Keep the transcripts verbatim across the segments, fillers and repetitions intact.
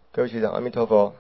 各位学长，阿弥陀佛。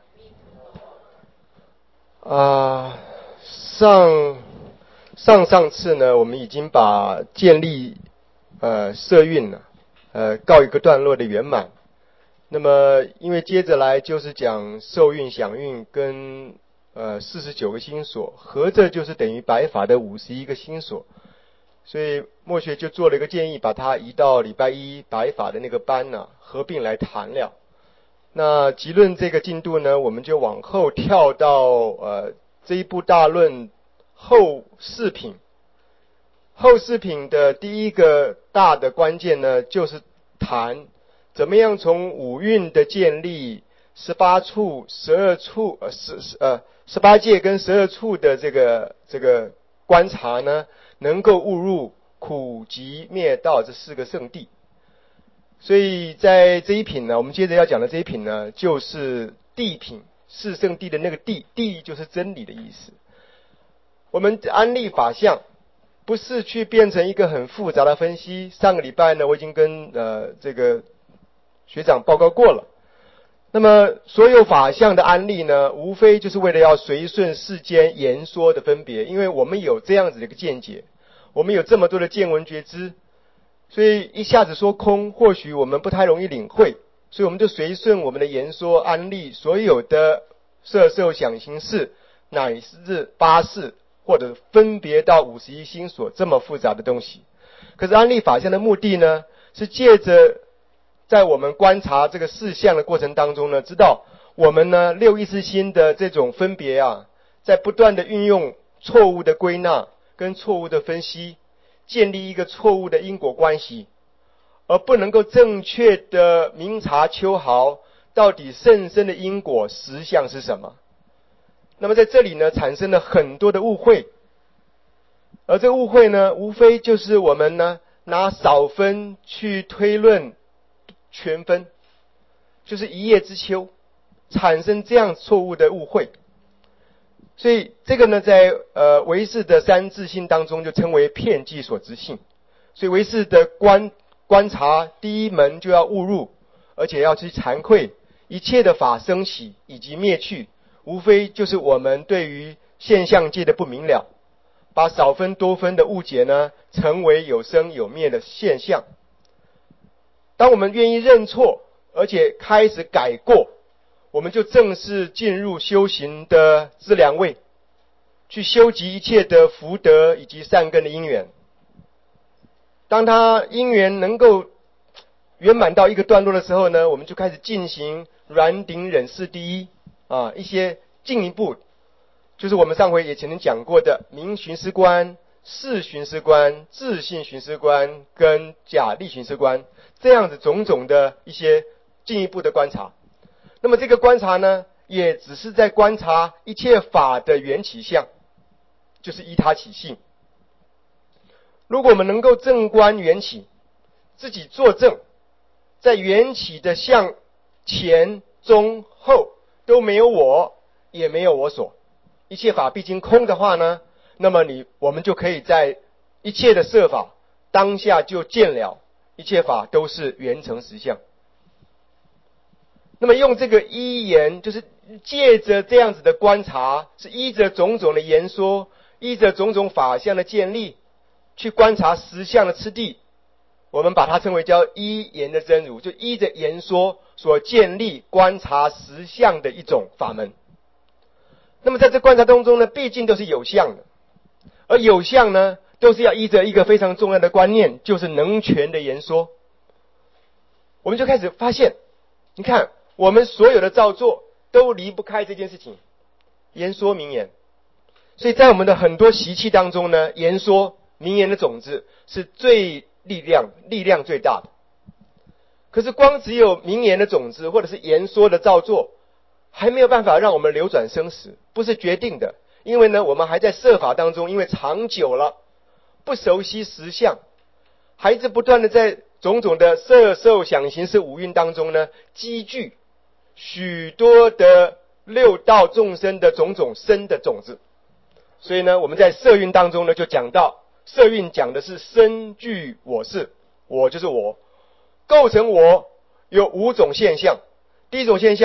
啊，上上上次呢，我们已经把建立呃社运呢，呃告一个段落的圆满。那么，因为接着来就是讲受运、享运跟呃四十九个心所，合着就是等于白法的五十一个心所。所以墨学就做了一个建议，把它移到礼拜一白法的那个班呢、啊、合并来谈了。那集论这个进度呢，我们就往后跳到呃这一部大论后四品。后四品的第一个大的关键呢，就是谈怎么样从五蕴的建立、十八处、十二处呃十呃十八界跟十二处的这个这个观察呢，能够悟入苦集灭道这四个圣谛。所以在这一品呢，我们接着要讲的这一品呢，就是谛品，四圣谛的那个谛，谛就是真理的意思。我们安立法相，不是去变成一个很复杂的分析。上个礼拜呢，我已经跟呃这个学长报告过了。那么所有法相的安立呢，无非就是为了要随顺世间言说的分别，因为我们有这样子的一个见解，我们有这么多的见闻觉知。所以一下子说空，或许我们不太容易领会，所以我们就随顺我们的言说安立所有的色受想行识，乃至八识，或者分别到五十一心所这么复杂的东西。可是安立法相的目的呢，是借着在我们观察这个事相的过程当中呢，知道我们呢六意识心的这种分别啊，在不断的运用错误的归纳跟错误的分析，建立一个错误的因果关系，而不能够正确的明察秋毫，到底甚深的因果实相是什么。那么在这里呢，产生了很多的误会，而这个误会呢，无非就是我们呢拿少分去推论全分，就是一叶知秋，产生这样错误的误会。所以这个呢，在呃唯识的三自性当中就称为遍计所执性。所以唯识的观观察第一门就要悟入，而且要去惭愧一切的法生起以及灭去，无非就是我们对于现象界的不明了，把少分多分的误解呢，成为有生有灭的现象。当我们愿意认错，而且开始改过，我们就正式进入修行的资粮位，去修集一切的福德以及善根的因缘。当他因缘能够圆满到一个段落的时候呢，我们就开始进行软顶忍世第一啊，一些进一步，就是我们上回也曾经讲过的明寻思观、事寻思观、自性寻思观跟假立寻思观，这样子种种的一些进一步的观察。那么这个观察呢，也只是在观察一切法的缘起相，就是依他起性。如果我们能够正观缘起，自己作证，在缘起的相前中后都没有我，也没有我所，一切法毕竟空的话呢，那么你我们就可以在一切的色法当下就见了，一切法都是缘成实相。那么用这个依言，就是借着这样子的观察，是依着种种的言说，依着种种法相的建立，去观察实相的次第，我们把它称为叫依言的真如，就依着言说所建立观察实相的一种法门。那么在这观察当中呢，毕竟都是有相的，而有相呢，都是要依着一个非常重要的观念，就是能全的言说。我们就开始发现，你看我们所有的造作都离不开这件事情，言说名言。所以在我们的很多习气当中呢，言说名言的种子是最力量力量最大的。可是光只有名言的种子或者是言说的造作，还没有办法让我们流转生死，不是决定的。因为呢，我们还在色法当中，因为长久了不熟悉实相，还是不断的在种种的色受想行识五蕴当中呢，积聚许多的六道众生的种种生的种子。所以呢，我们在色蕴当中呢，就讲到色蕴讲的是身具我是，我就是我，构成我有五种现象。第一种现象，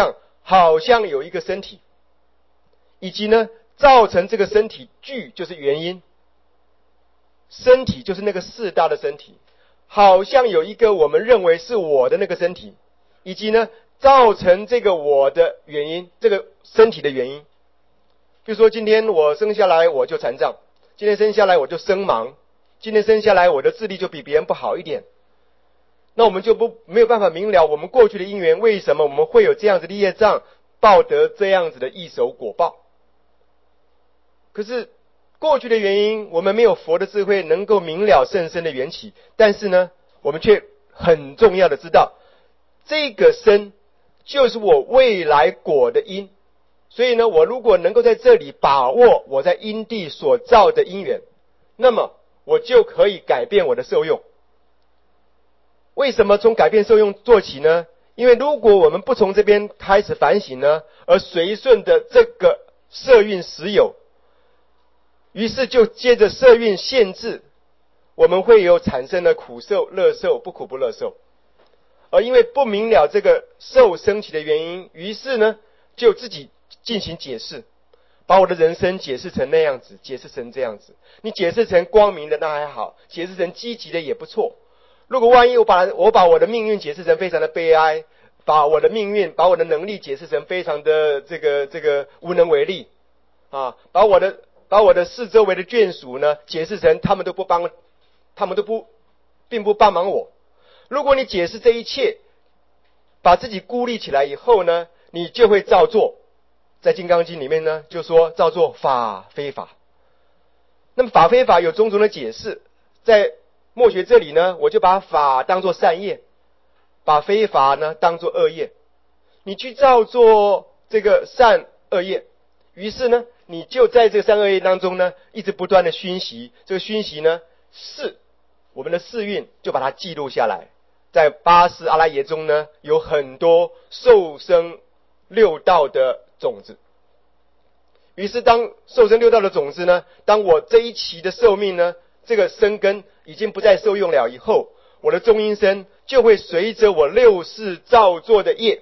好像有一个身体，以及呢造成这个身体具就是原因，身体就是那个四大的身体，好像有一个我们认为是我的那个身体，以及呢造成这个我的原因，这个身体的原因。比如说今天我生下来我就残障，今天生下来我就生盲，今天生下来我的智力就比别人不好一点，那我们就不没有办法明了我们过去的因缘，为什么我们会有这样子的业障，报得这样子的一手果报。可是过去的原因，我们没有佛的智慧能够明了甚深的缘起，但是呢我们却很重要的知道，这个身就是我未来果的因。所以呢，我如果能够在这里把握我在因地所造的因缘，那么我就可以改变我的受用。为什么从改变受用做起呢？因为如果我们不从这边开始反省呢，而随顺的这个色蕴实有，于是就接着色蕴限制，我们会有产生的苦受、乐受、不苦不乐受。而因为不明了这个受升起的原因，于是呢就自己进行解释，把我的人生解释成那样子，解释成这样子。你解释成光明的那还好，解释成积极的也不错。如果万一我把我把我的命运解释成非常的悲哀，把我的命运把我的能力解释成非常的这个这个无能为力啊，把我的把我的四周围的眷属呢解释成他们都不帮，他们都不并不帮忙我。如果你解释这一切，把自己孤立起来以后呢，你就会照做。在《金刚经》里面呢，就说照做法非法。那么法非法有种种的解释，在末学这里呢，我就把法当作善业，把非法呢当作恶业。你去照做这个善恶业，于是呢，你就在这个善恶业当中呢，一直不断的熏习。这个熏习呢，是我们的四蕴就把它记录下来。在八识阿赖耶中呢，有很多受生六道的种子。于是当受生六道的种子呢，当我这一期的寿命呢，这个生根已经不再受用了以后，我的中阴身就会随着我六世造作的业，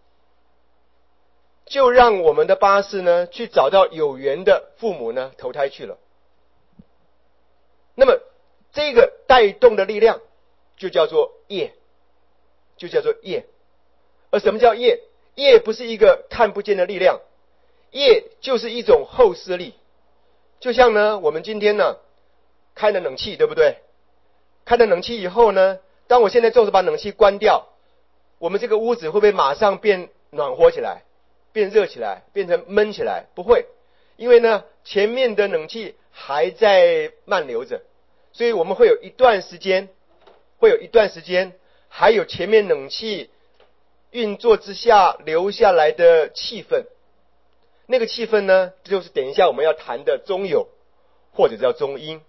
就让我们的八识呢去找到有缘的父母呢投胎去了。那么这个带动的力量就叫做业，就叫做业。而什么叫业？业不是一个看不见的力量，业就是一种后视力。就像呢我们今天呢开了冷气，对不对？开了冷气以后呢，当我现在就是把冷气关掉，我们这个屋子会不会马上变暖和起来，变热起来，变成闷起来？不会，因为呢前面的冷气还在漫流着，所以我们会有一段时间会有一段时间还有前面冷气运作之下留下来的气氛。那个气氛呢，就是等一下我们要谈的中有或者叫中阴。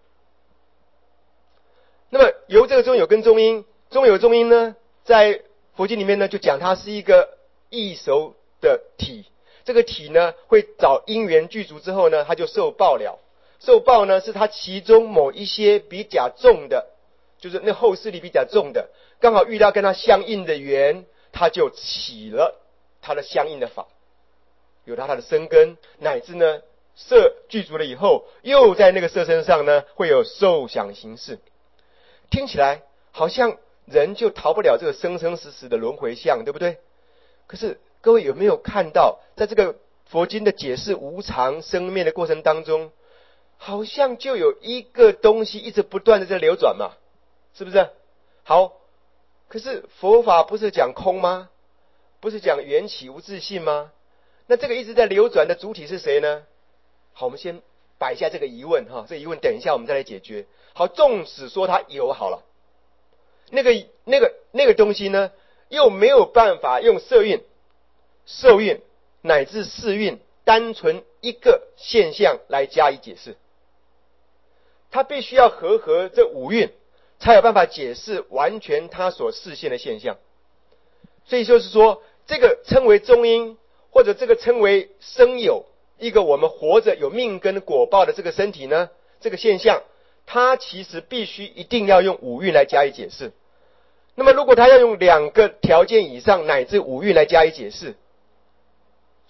那么由这个中有跟中阴，中有中阴呢，在佛经里面呢就讲它是一个异熟的体。这个体呢会找因缘具足之后呢，它就受报了。受报呢是它其中某一些比较重的，就是那后视力比较重的，刚好遇到跟它相应的缘，它就起了它的相应的法，有它它的生根，乃至呢色具足了以后，又在那个色身上呢会有受想行识。听起来好像人就逃不了这个生生死死的轮回相，对不对？可是各位有没有看到，在这个佛经的解释无常生灭的过程当中，好像就有一个东西一直不断的在流转嘛，是不是？好，可是佛法不是讲空吗？不是讲缘起无自性吗？那这个一直在流转的主体是谁呢？好，我们先摆下这个疑问哈，这疑问等一下我们再来解决。好，纵使说它有好了，那个那个那个东西呢，又没有办法用色蕴、受蕴乃至识蕴单纯一个现象来加以解释，它必须要合合这五蕴，才有办法解释完全它所示现的现象。所以就是说，这个称为中阴，或者这个称为生有，一个我们活着有命根果报的这个身体呢，这个现象，它其实必须一定要用五蕴来加以解释。那么如果它要用两个条件以上乃至五蕴来加以解释，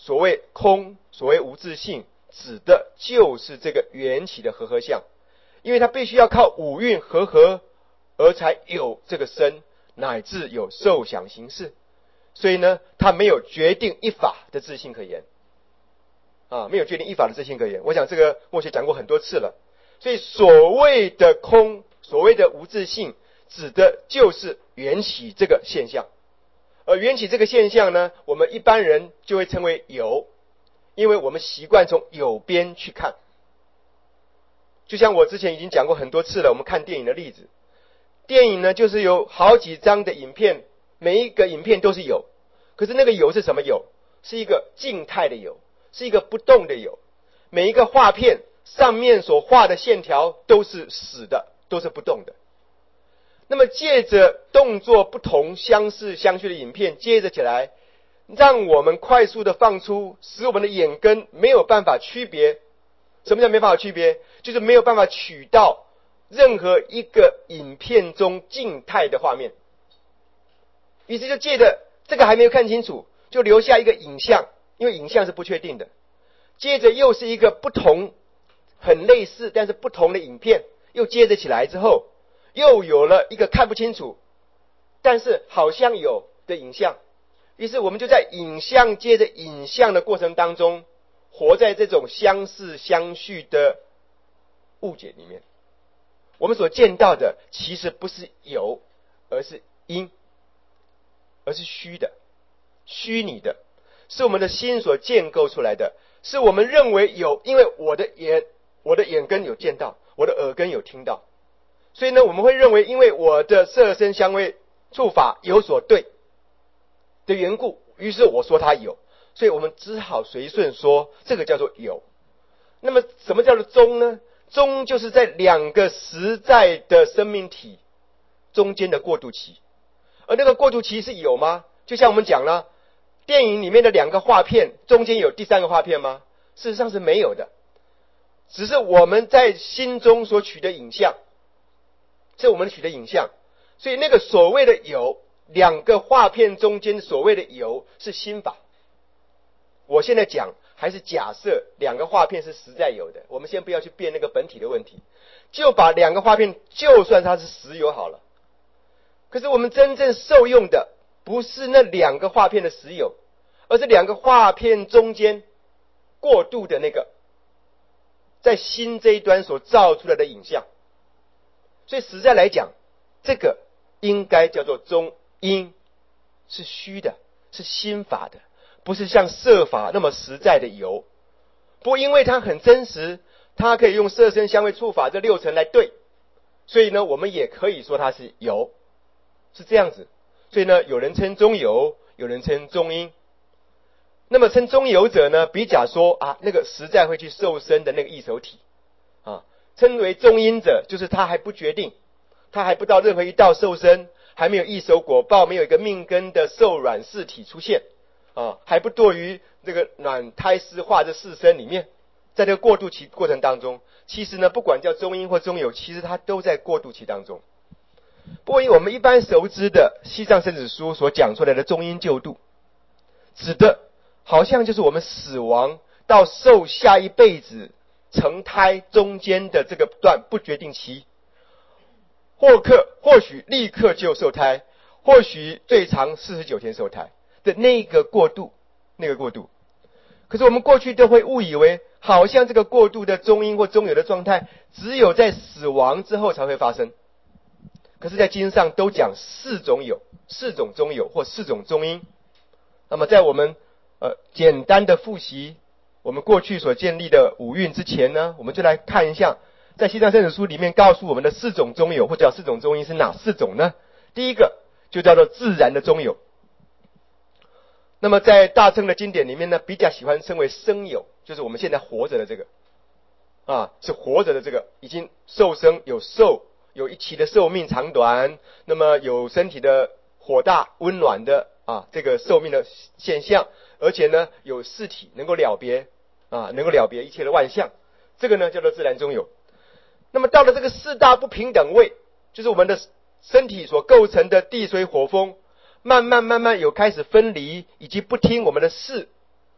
所谓空，所谓无自性，指的就是这个缘起的和合相，因为它必须要靠五蕴和合，而才有这个身，乃至有受想行识。所以呢，它没有决定一法的自性可言啊，没有决定一法的自性可言。我想这个默学讲过很多次了。所以所谓的空，所谓的无自性，指的就是缘起这个现象。而缘起这个现象呢，我们一般人就会称为有，因为我们习惯从有边去看。就像我之前已经讲过很多次了，我们看电影的例子，电影呢就是有好几张的影片，每一个影片都是有，可是那个有是什么有？是一个静态的有，是一个不动的有。每一个画片上面所画的线条都是死的，都是不动的。那么借着动作不同、相似相续的影片接着起来，让我们快速的放出，使我们的眼根没有办法区别。什么叫没办法区别？就是没有办法取到任何一个影片中静态的画面。于是就借着这个还没有看清楚，就留下一个影像，因为影像是不确定的。接着又是一个不同、很类似但是不同的影片，又接着起来之后，又有了一个看不清楚但是好像有的影像。于是我们就在影像接着影像的过程当中，活在这种相似相续的误解里面。我们所见到的其实不是有，而是因，而是虚的、虚拟的，是我们的心所建构出来的，是我们认为有，因为我的眼我的眼根有见到，我的耳根有听到，所以呢，我们会认为因为我的色声香味触法有所对的缘故，于是我说它有，所以我们只好随顺说这个叫做有。那么什么叫做中呢？中就是在两个实在的生命体中间的过渡期。而那个过渡期是有吗？就像我们讲了，电影里面的两个画片中间有第三个画片吗？事实上是没有的，只是我们在心中所取的影像，是我们取的影像。所以那个所谓的有，两个画片中间所谓的有是心法。我现在讲还是假设两个画片是实在有的，我们先不要去辩那个本体的问题，就把两个画片就算它是实有好了。可是我们真正受用的不是那两个画片的实有，而是两个画片中间过渡的那个在心这一端所造出来的影像。所以实在来讲，这个应该叫做中因，是虚的，是心法的，不是像色法那么实在的有。不过因为它很真实，它可以用色声香味触法这六层来对，所以呢我们也可以说它是有，是这样子。所以呢有人称中有，有人称中因。那么称中有者呢，比假说啊那个实在会去受身的那个异熟体啊，称为中因者，就是他还不决定，他还不到任何一道受身，还没有异熟果报，没有一个命根的受卵识体出现啊，还不堕于这个卵胎湿化这四身里面。在这个过渡期过程当中，其实呢不管叫中因或中有，其实它都在过渡期当中。不过以我们一般熟知的西藏生死书所讲出来的中因救度，指的好像就是我们死亡到受下一辈子成胎中间的这个段不决定期，或刻或许立刻就受胎，或许最长四十九天受胎的那个过渡，那个过渡。可是我们过去都会误以为，好像这个过渡的中因或中有的状态，只有在死亡之后才会发生。可是在经上都讲四种有，四种中有或四种中因。那么在我们呃简单的复习我们过去所建立的五蕴之前呢，我们就来看一下在西藏生死书里面告诉我们的四种中有或者四种中因是哪四种呢？第一个就叫做自然的中有。那么在大乘的经典里面呢，比较喜欢称为生有，就是我们现在活着的这个啊，是活着的这个，已经受生有寿，有一期的寿命长短，那么有身体的火大温暖的啊这个寿命的现象，而且呢有四体能够了别啊，能够了别一切的万象，这个呢叫做自然中有。那么到了这个四大不平等位，就是我们的身体所构成的地水火风慢慢慢慢有开始分离，以及不听我们的事，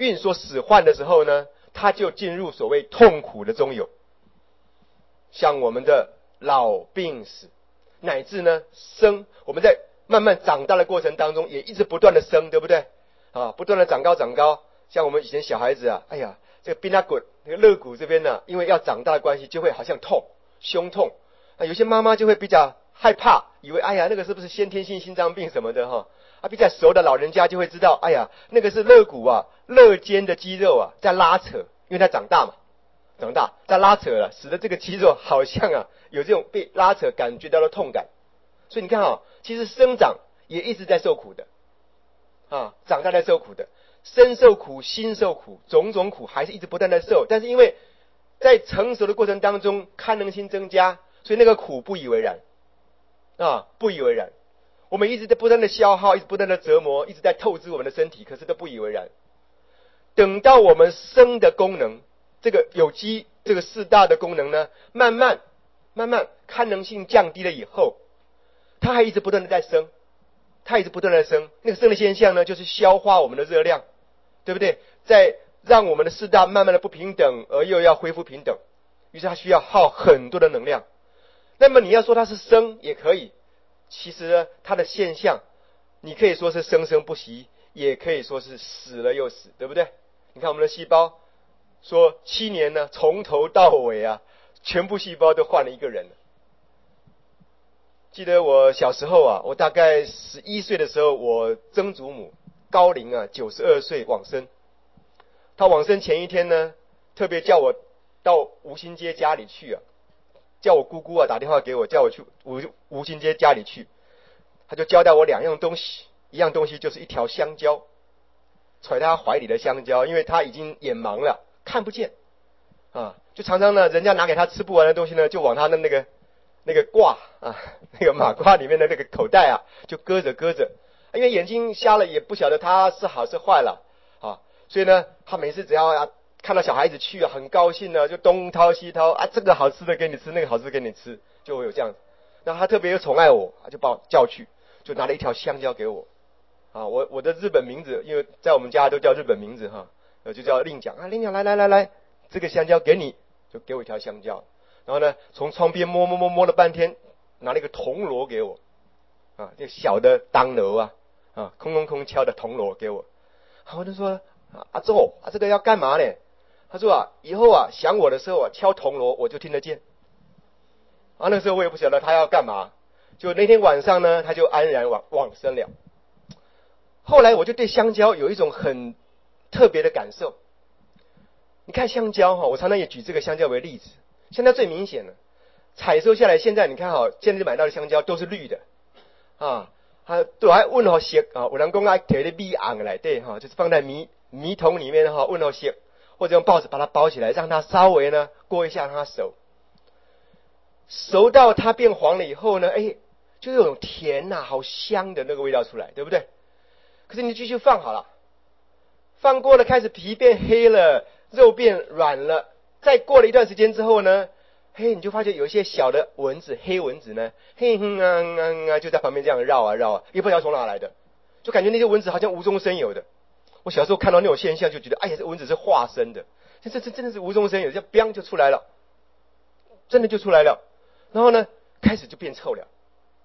运所使唤的时候呢，它就进入所谓痛苦的中有，像我们的老病死，乃至呢生，我们在慢慢长大的过程当中，也一直不断的生，对不对？啊，不断的长高长高。像我们以前小孩子啊，哎呀，这个髌骨那个肋骨这边呢，因为要长大的关系，就会好像痛，胸痛。啊，有些妈妈就会比较害怕，以为哎呀，那个是不是先天性心脏病什么的哈？啊，比较熟的老人家就会知道，哎呀，那个是肋骨啊，肋间的肌肉啊在拉扯，因为它长大嘛，长大在拉扯了，使得这个肌肉好像啊有这种被拉扯感觉到的痛感。所以你看啊，其实生长也一直在受苦的，啊，长大在受苦的。身受苦，心受苦，种种苦还是一直不断的受，但是因为在成熟的过程当中，堪能心增加，所以那个苦不以为然，啊，不以为然。我们一直在不断的消耗，一直不断的折磨，一直在透支我们的身体，可是都不以为然。等到我们生的功能，这个有机这个四大的功能呢，慢慢慢慢堪能性降低了以后，它还一直不断的在生。它一直不断的生，那个生的现象呢，就是消化我们的热量，对不对？在让我们的四大慢慢的不平等，而又要恢复平等，于是它需要耗很多的能量。那么你要说它是生也可以，其实呢，它的现象，你可以说是生生不息，也可以说是死了又死，对不对？你看我们的细胞，说七年呢，从头到尾啊，全部细胞都换了一个人了。记得我小时候啊，我大概十一岁的时候，我曾祖母高龄啊，九十二岁往生。她往生前一天呢，特别叫我到吴兴街家里去啊，叫我姑姑啊打电话给我，叫我去吴吴兴街家里去。他就交代我两样东西，一样东西就是一条香蕉，揣他怀里的香蕉，因为他已经眼盲了，看不见啊，就常常呢，人家拿给他吃不完的东西呢，就往他的那个。那个褂啊，那个马褂里面的那个口袋啊，就搁着搁着，因为眼睛瞎了，也不晓得他是好是坏了啊，所以呢，他每次只要啊看到小孩子去啊，很高兴呢，就东掏西掏啊，这个好吃的给你吃，那个好吃的给你吃，就会有这样子。那他特别宠爱我，就把我叫去，就拿了一条香蕉给我啊，我我的日本名字，因为在我们家都叫日本名字哈，呃，就叫令奖啊，令奖来来来来，这个香蕉给你，就给我一条香蕉。然后呢，从窗边摸摸摸摸了半天，拿了一个铜锣给我，啊，这小的当锣啊，啊，空空空敲的铜锣给我。我就说，阿周啊，这个要干嘛呢？他说啊，以后啊想我的时候啊敲铜锣我就听得见。啊，那时候我也不晓得他要干嘛，就那天晚上呢，他就安然往往生了。后来我就对香蕉有一种很特别的感受。你看香蕉哈，我常常也举这个香蕉为例子。香蕉最明显了，采收下来，现在你看好，现在买到的香蕉都是绿的，啊，它都还问好色啊，有人讲啊，摕咧米甕来对哈，就是放在米米桶里面哈，问好色，或者用报纸把它包起来，让它稍微呢过一下让它熟，熟到它变黄了以后呢，哎，就有种甜呐、啊，好香的那个味道出来，对不对？可是你继续放好了，放过了，开始皮变黑了，肉变软了。再过了一段时间之后呢，嘿，你就发觉有一些小的蚊子，黑蚊子呢，嘿哼啊啊啊，就在旁边这样绕啊绕啊，也不知道从哪来的，就感觉那些蚊子好像无中生有的。我小时候看到那种现象，就觉得，哎呀，这蚊子是化身的，这这这真的是无中生有，这样就出来了，真的就出来了。然后呢，开始就变臭了。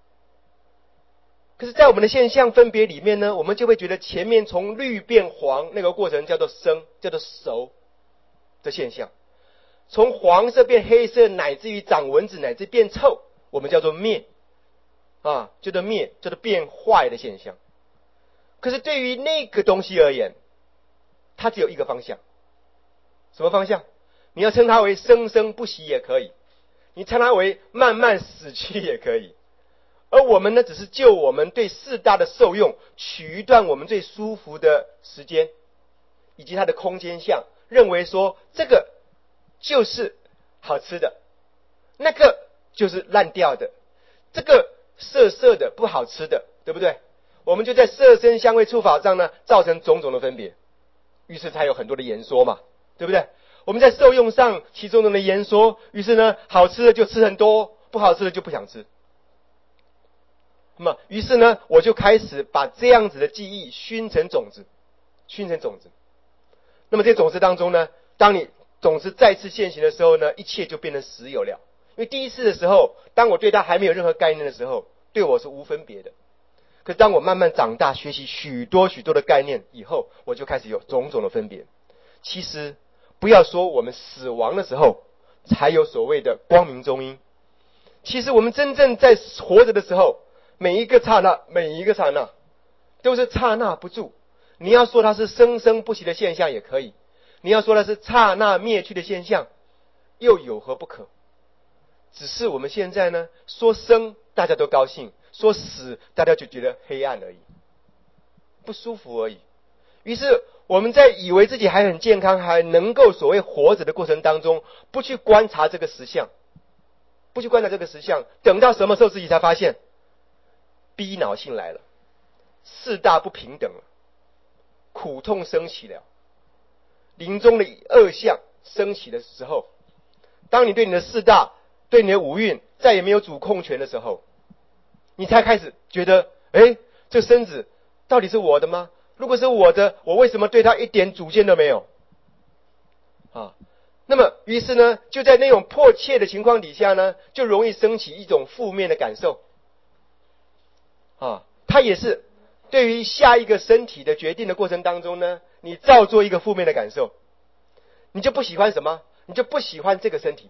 可是，在我们的现象分别里面呢，我们就会觉得前面从绿变黄那个过程叫做生，叫做熟的现象。从黄色变黑色，乃至于长蚊子，乃至变臭，我们叫做灭啊，叫做灭，叫做变坏的现象。可是对于那个东西而言，它只有一个方向，什么方向？你要称它为生生不息也可以，你称它为慢慢死去也可以。而我们呢，只是就我们对四大的受用，取一段我们最舒服的时间，以及它的空间相，认为说这个就是好吃的，那个就是烂掉的，这个涩涩的不好吃的，对不对？我们就在色声香味触法上呢，造成种种的分别，于是才有很多的言说嘛，对不对？我们在受用上其中的言说，于是呢，好吃的就吃很多，不好吃的就不想吃。那么，于是呢，我就开始把这样子的记忆熏成种子，熏成种子。 那么这些种子当中呢，当你种子再次现行的时候呢，一切就变成实有了。因为第一次的时候，当我对它还没有任何概念的时候，对我是无分别的。可当我慢慢长大，学习许多许多的概念以后，我就开始有种种的分别。其实不要说我们死亡的时候才有所谓的光明中阴，其实我们真正在活着的时候，每一个刹那每一个刹那都是刹那不住。你要说它是生生不息的现象也可以，你要说它是刹那灭去的现象又有何不可？只是我们现在呢，说生大家都高兴，说死大家就觉得黑暗而已，不舒服而已。于是我们在以为自己还很健康，还能够所谓活着的过程当中，不去观察这个实相，不去观察这个实相，等到什么时候自己才发现逼恼性来了，四大不平等了，苦痛升起了，临终的恶相升起的时候，当你对你的四大对你的五蕴再也没有主控权的时候，你才开始觉得，诶，这身子到底是我的吗？如果是我的，我为什么对它一点主见都没有？啊，那么于是呢，就在那种迫切的情况底下呢，就容易升起一种负面的感受。啊，它也是对于下一个身体的决定的过程当中呢，你照做一个负面的感受，你就不喜欢什么？你就不喜欢这个身体。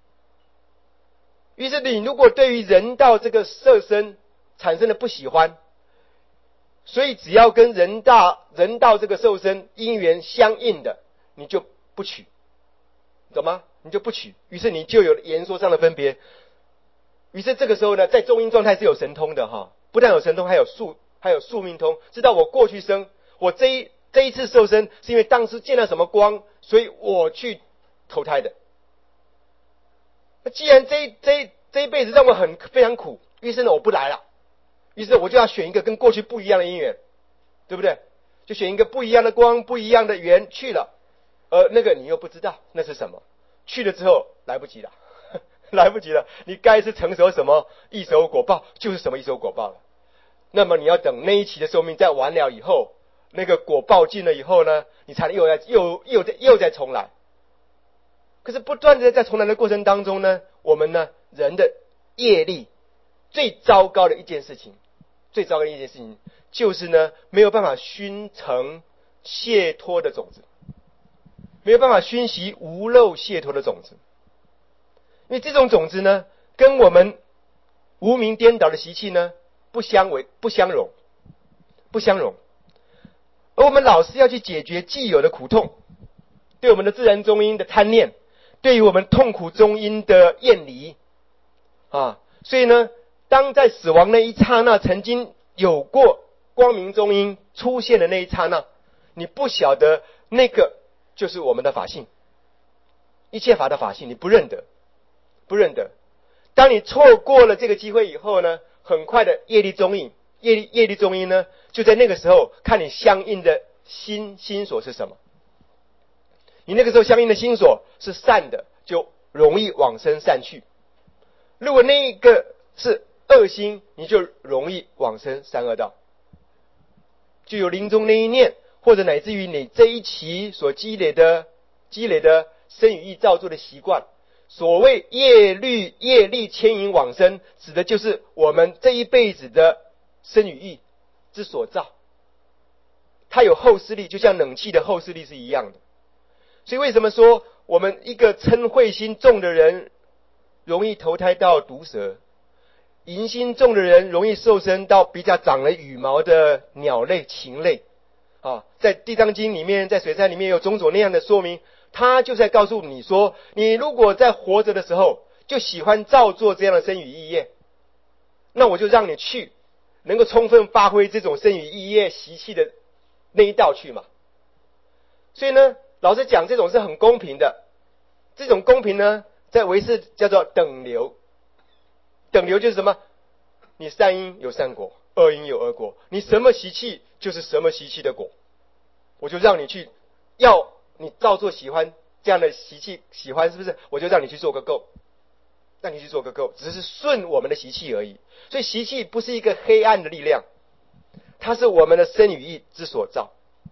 于是你如果对于人道这个色身产生了不喜欢，所以只要跟人道人道这个受身因缘相应的，你就不取，懂吗？你就不取，于是你就有言说上的分别。于是这个时候呢，在中阴状态是有神通的哈，不但有神通，还有宿还有宿命通，知道我过去生，我这一这一次受身是因为当时见到什么光，所以我去投胎的。那既然这这这一辈子让我很非常苦，于是呢我不来了，于是我就要选一个跟过去不一样的因缘，对不对？就选一个不一样的光，不一样的缘去了，而那个你又不知道那是什么，去了之后来不及了，来不及了，你该是承受什么一手果报，就是什么一手果报了。那么你要等那一期的寿命再完了以后，那个果报尽了以后呢，你才能又再又又再又再重来。可是不断的在重来的过程当中呢，我们呢人的业力最糟糕的一件事情，最糟糕的一件事情就是呢没有办法熏成解脱的种子，没有办法熏习无漏解脱的种子。因为这种种子呢，跟我们无明颠倒的习气呢不相违不相容，不相容。而我们老是要去解决既有的苦痛，对我们的自然中阴的贪念，对于我们痛苦中阴的厌离啊，所以呢，当在死亡那一刹那，曾经有过光明中阴出现的那一刹那，你不晓得那个就是我们的法性，一切法的法性，你不认得，不认得。当你错过了这个机会以后呢，很快的业力中阴，业力业力中阴呢，就在那个时候看你相应的心心所是什么。你那个时候相应的心所是善的，就容易往生善趣；如果那个是恶心，你就容易往生三恶道。就有临终那一念，或者乃至于你这一期所积累的积累的身语意造作的习惯，所谓业律业力牵引往生，指的就是我们这一辈子的身语意之所造。它有后视力，就像冷气的后视力是一样的。所以为什么说我们一个嗔恚心重的人容易投胎到毒蛇，淫心重的人容易受生到比较长了羽毛的鸟类禽类啊？在地藏经里面，在水山里面有种种那样的说明，他就在告诉你说，你如果在活着的时候就喜欢照做这样的身语意业，那我就让你去能够充分发挥这种身语意业习气的那一道去嘛。所以呢，老实讲，这种是很公平的。这种公平呢，在唯识叫做等流。等流就是什么？你善因有善果，恶因有恶果，你什么习气就是什么习气的果。我就让你去，要你照做喜欢这样的习气，喜欢是不是？我就让你去做个够，让你去做个够，只是顺我们的习气而已。所以习气不是一个黑暗的力量，它是我们的身语意之所造。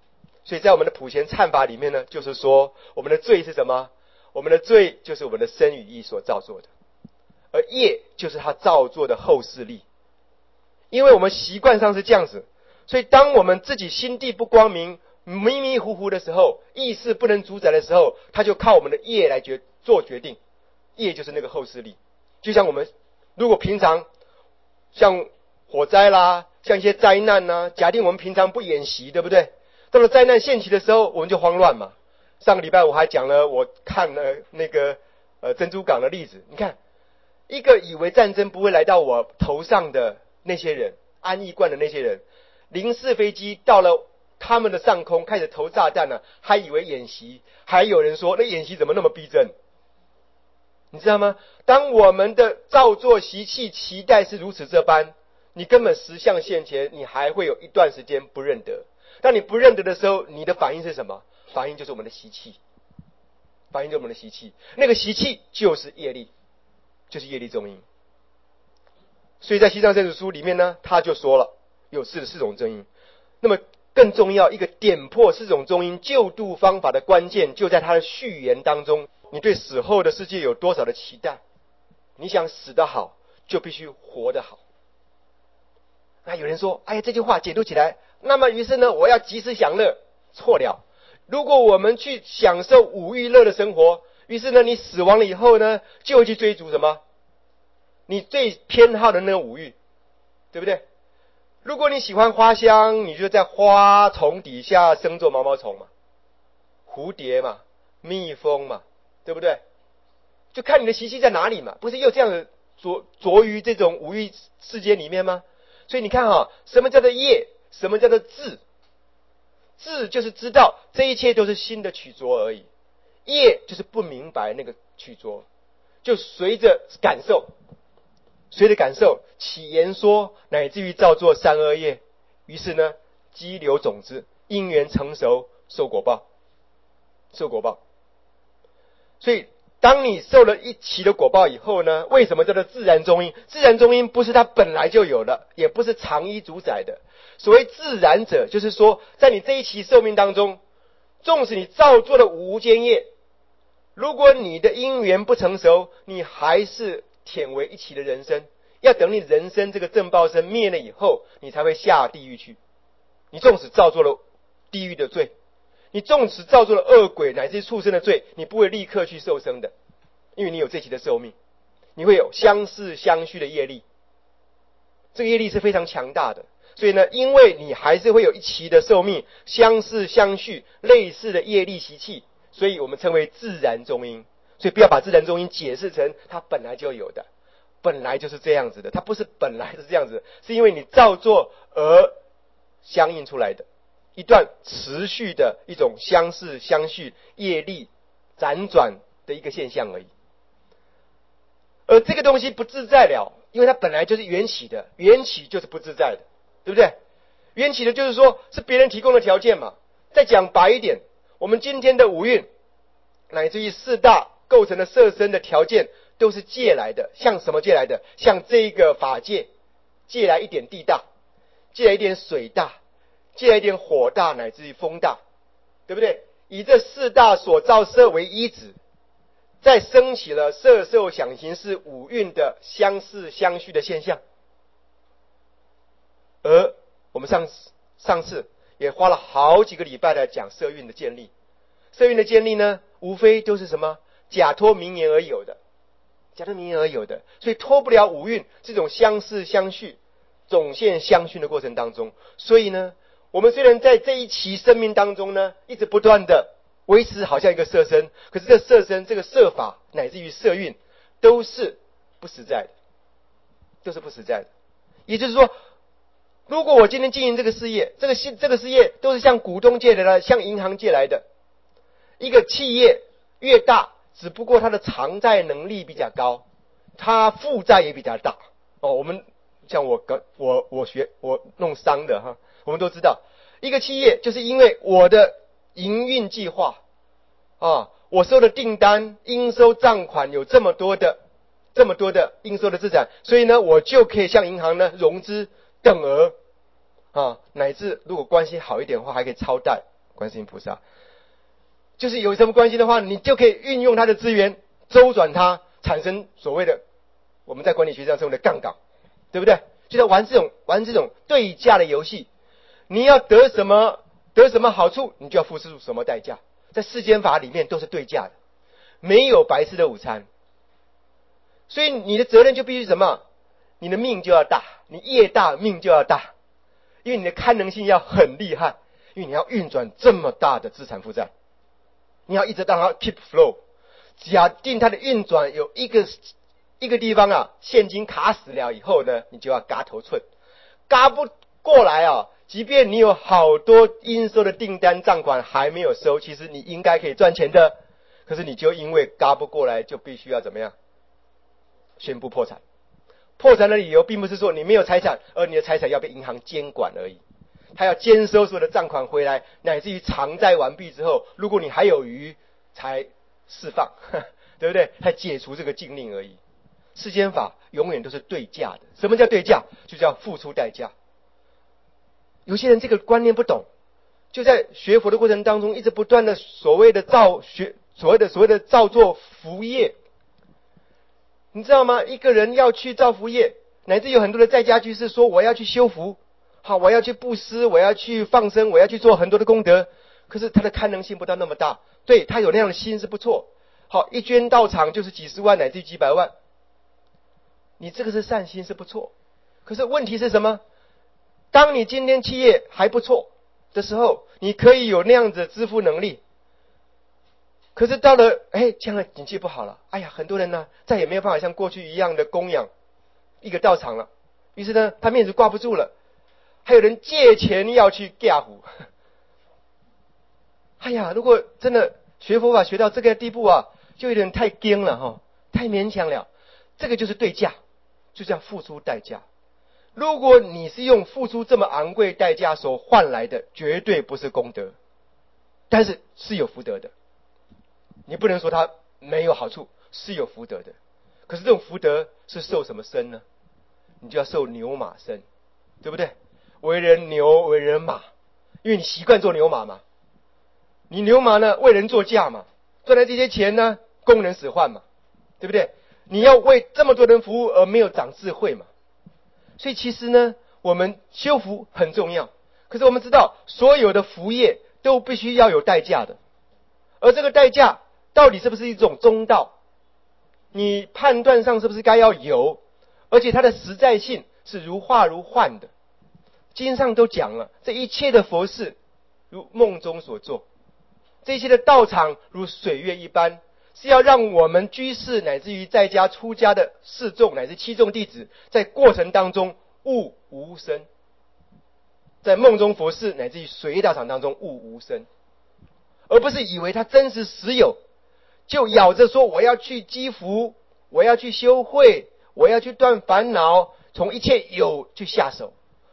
所以在我们的普贤忏法里面呢，就是说我们的罪是什么？我们的罪就是我们的身与意所造作的，而业就是他造作的后事力。因为我们习惯上是这样子，所以当我们自己心地不光明、迷迷糊糊的时候，意识不能主宰的时候，他就靠我们的业来决做决定。业就是那个后事力。就像我们如果平常像火灾啦，像一些灾难啦，假定我们平常不演习，对不对？到了灾难现起的时候，我们就慌乱嘛。上个礼拜我还讲了，我看了那个呃珍珠港的例子。你看，一个以为战争不会来到我头上的那些人，安逸惯的那些人，零式飞机到了他们的上空开始投炸弹了，还以为演习，还有人说那演习怎么那么逼真？你知道吗？当我们的造作习气期待是如此这般，你根本实相现前，你还会有一段时间不认得。当你不认得的时候，你的反应是什么？反应就是我们的习气，反应就是我们的习气。那个习气就是业力，就是业力中因。所以在西藏圣旨书里面呢，他就说了有四四种正因。那么更重要，一个点破四种中因救度方法的关键，就在他的序言当中。你对死后的世界有多少的期待？你想死得好，就必须活得好。那有人说，哎呀，这句话解读起来，那么于是呢，我要及时享乐。错了。如果我们去享受五欲乐的生活，于是呢，你死亡了以后呢，就会去追逐什么？你最偏好的那个五欲，对不对？如果你喜欢花香，你就在花丛底下生做毛毛虫嘛，蝴蝶嘛，蜜蜂嘛，对不对？就看你的习气在哪里嘛，不是又这样子着着于这种五欲世界里面吗？所以你看哈，什么叫做业？什么叫做智？智就是知道这一切都是心的取着而已，业就是不明白那个取着，就随着感受，随着感受起言说，乃至于造作三恶业，于是呢，积留种子，因缘成熟，受果报，受果报。所以当你受了一期的果报以后呢，为什么叫做自然中因？自然中因不是它本来就有的，也不是常依主宰的。所谓自然者，就是说在你这一期寿命当中，纵使你造作了无间业，如果你的因缘不成熟，你还是忝为一期的人生，要等你人生这个正报身灭了以后，你才会下地狱去。你纵使造作了地狱的罪，你纵使造作了恶鬼乃至畜生的罪，你不会立刻去受生的，因为你有这期的寿命，你会有相似相续的业力，这个业力是非常强大的。所以呢，因为你还是会有一期的寿命，相似相续类似的业力习气，所以我们称为自然中因。所以不要把自然中因解释成它本来就有的，本来就是这样子的，它不是本来是这样子，是因为你造作而相应出来的一段持续的一种相似相续业力辗转的一个现象而已。而这个东西不自在了，因为它本来就是缘起的，缘起就是不自在的，对不对？缘起的就是说是别人提供的条件嘛。再讲白一点，我们今天的五蕴乃至于四大构成的色身的条件都是借来的。像什么借来的？像这个法界借来一点地大，借来一点水大，借来一点火大，乃至于风大，对不对？以这四大所造色为依止，再升起了色受想行识五蕴的相似相续的现象。而我们上上次也花了好几个礼拜来讲色蕴的建立。色蕴的建立呢，无非都是什么？假托名言而有的，假托名言而有的，所以脱不了五蕴这种相似相续总现相续的过程当中。所以呢，我们虽然在这一期生命当中呢，一直不断的维持好像一个色身，可是这色身这个色法乃至于色蕴都是不实在的，都是不实在的。也就是说，如果我今天经营这个事业，这个这个事业都是向股东借来的，向银行借来的。一个企业越大，只不过它的偿债能力比较高，它负债也比较大。哦，我们像我我我学我弄商的哈，我们都知道，一个企业就是因为我的营运计划啊，我收的订单、应收账款有这么多的这么多的应收的资产，所以呢，我就可以向银行呢融资等额啊，乃至如果关系好一点的话，还可以超贷观世音菩萨。就是有什么关系的话，你就可以运用他的资源，周转它，产生所谓的我们在管理学上称为的杠杆，对不对？就在玩这种玩这种对价的游戏，你要得什么得什么好处，你就要付出什么代价。在世间法里面都是对价的，没有白吃的午餐。所以你的责任就必须什么？你的命就要大，你业大命就要大，因为你的堪能性要很厉害，因为你要运转这么大的资产负债。你要一直让它 keep flow， 假定它的运转有一个一个地方啊，现金卡死了以后呢，你就要嘎头寸，嘎不过来啊，即便你有好多应收的订单账款还没有收，其实你应该可以赚钱的，可是你就因为嘎不过来，就必须要怎么样？宣布破产。破产的理由并不是说你没有财产，而你的财产要被银行监管而已。他要监收所有的账款回来，乃至于偿债完毕之后，如果你还有余，才释放，对不对？才解除这个禁令而已。世间法永远都是对价的。什么叫对价？就叫付出代价。有些人这个观念不懂，就在学佛的过程当中，一直不断的所谓的造学，所谓的所谓的造作福业。你知道吗？一个人要去造福业，乃至有很多的在家居士说我要去修福。好，我要去布施，我要去放生，我要去做很多的功德，可是他的堪能性不到那么大。对，他有那样的心是不错，好，一捐道场就是几十万乃至几百万，你这个是善心是不错。可是问题是什么？当你今天企业还不错的时候，你可以有那样子的支付能力，可是到了哎，将来景气不好了，哎呀，很多人呢再也没有办法像过去一样的供养一个道场了，于是呢他面子挂不住了，还有人借钱要去嫁虎。哎呀，如果真的学佛法学到这个地步啊，就有点太惊了哈，太勉强了。这个就是对价，就是要付出代价。如果你是用付出这么昂贵代价所换来的，绝对不是功德，但是是有福德的。你不能说它没有好处，是有福德的。可是这种福德是受什么身呢？你就要受牛马身，对不对？为人牛，为人马，因为你习惯做牛马嘛。你牛马呢，为人做驾嘛，赚来这些钱呢，供人使唤嘛，对不对？你要为这么多人服务，而没有长智慧嘛。所以其实呢，我们修福很重要，可是我们知道，所有的福业都必须要有代价的，而这个代价到底是不是一种中道？你判断上是不是该要有？而且它的实在性是如化如幻的。经上都讲了，这一切的佛事如梦中所做，这一切的道场如水月一般，是要让我们居士乃至于在家出家的四众乃至七众弟子，在过程当中悟无生，在梦中佛事乃至于水月道场当中悟无生，而不是以为它真实实有，就咬着说我要去积福，我要去修慧，我要去断烦恼，从一切有去下手。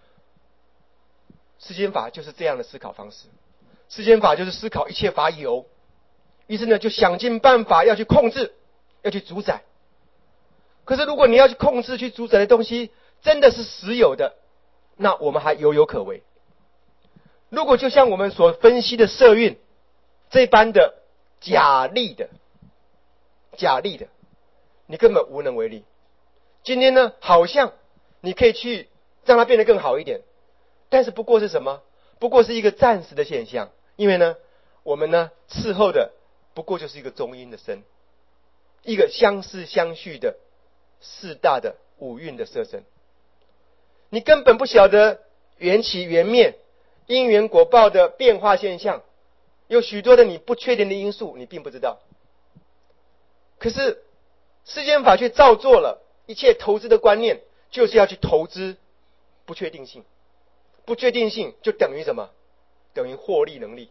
世间法就是这样的思考方式，世间法就是思考一切法有，于是呢就想尽办法要去控制，要去主宰。可是如果你要去控制去主宰的东西真的是实有的，那我们还有有可为。如果就像我们所分析的色蕴这般的假立的假立的，你根本无能为力。今天呢好像你可以去让它变得更好一点，但是不过是什么？不过是一个暂时的现象。因为呢我们呢伺候的不过就是一个中阴的身，一个相似相续的四大的五蕴的色身，你根本不晓得缘起缘灭因缘果报的变化现象，有许多的你不确定的因素你并不知道。可是世间法却照做了一切投资的观念，就是要去投资不确定性，不确定性就等于什么？等于获利能力。